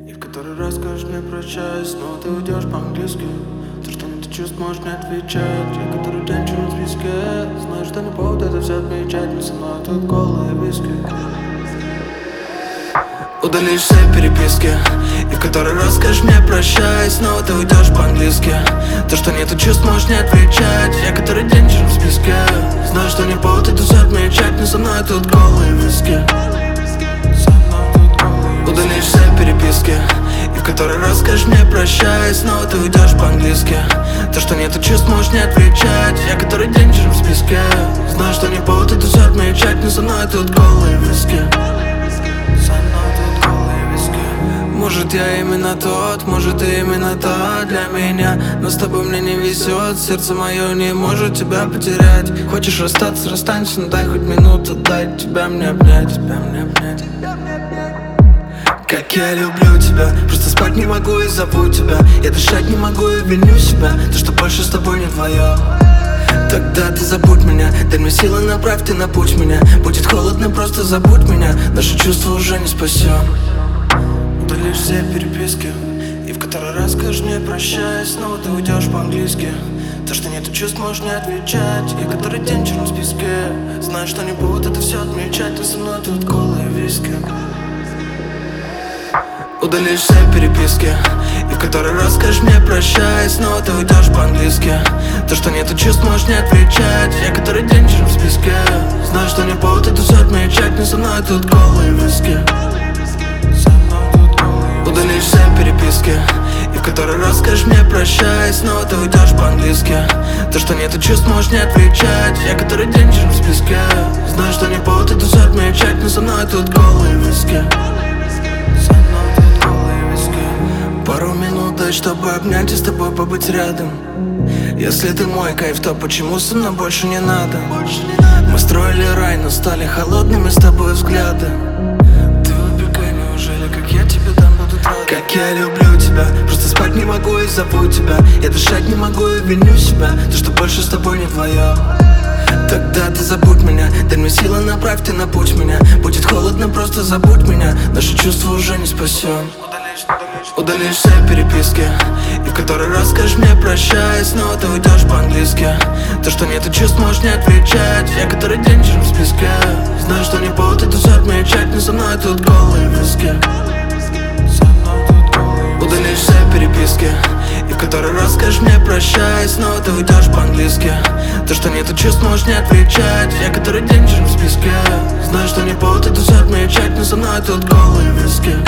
И в который раз скажешь мне прощай, снова ты уйдешь по-английски. То, что не ты чувств, можешь не отвечать. Я который день в списке, знаю, что не повод это все отмечать, но со мной тут голые виски. Удалишь все переписки, и в который раз скажешь мне прощай, снова ты уйдешь по-английски. То, что нету чувств, можешь не отвечать. Я который день в списке, знаю, что не повод это все отмечать, но со мной тут голые виски. Удалишь все переписки, и в который раз скажешь мне прощай, снова ты уйдешь по-английски. То, что нету чувств, можешь не отвечать. Я который день в списке, знаю, что не повод это все отмечать, но со мной тут голые виски. Может, я именно тот, может, ты именно та для меня, но с тобой мне не везет, сердце мое не может тебя потерять. Хочешь расстаться, расстанься, но дай хоть минуту, дай тебя мне обнять. Как я люблю тебя, просто спать не могу и зову тебя. Я дышать не могу и виню себя, то, что больше с тобой не твое. Тогда ты забудь меня, дай мне силы, направь ты на путь меня. Будет холодно, просто забудь меня, наши чувства уже не спасем. Удалишь все переписки, и в который раз скажешь мне прощай, снова ты уйдешь по-английски. То, что нету чувств, можешь не отвечать. Я который день в черном списке, знаю, что не повод это все отмечать, но со мной тут голые виски. Удалишь все переписки, и в который раз скажешь мне прощай, снова ты уйдешь по-английски. То, что нету чувств, можешь не отвечать. Я который день в черном списке, знаю, что не повод это все отмечать, но со мной тут голые виски. Удалишь все переписки, и в который раз скажешь мне прощай, снова ты уйдешь по-английски. То, что нету чувств, можешь не отвечать. Я который день в черном списке, знаю, что не повод это все отмечать, но со мной тут голые виски. Пару минут дай, чтобы обнять и с тобой побыть рядом. Если ты мой кайф, то почему со мной больше не надо? Мы строили рай, но стали холодными с тобой взгляды. Ты убегай, неужели, как я тебе там буду рад? Как я люблю тебя, просто спать не могу и зову тебя. Я дышать не могу и виню себя, то, что больше с тобой не твое. Тогда ты забудь меня, дай мне силы, направь ты на путь меня. Будет холодно, просто забудь меня, наши чувства уже не спасем. Удалишь все переписки, и в который раз скажешь мне прощай, снова ты уйдешь по-английски. То, что нету чувств, можешь не отвечать. Я который день в черном списке, знаю, что не повод это все отмечать, но со мной тут голые виски. Удалишь все переписки, и в который раз скажешь мне прощай, снова ты уйдешь по-английски. То, что нету чувств, можешь не отвечать. Я который день в черном списке, знаю, что не повод это все отмечать, но со мной тут голые виски.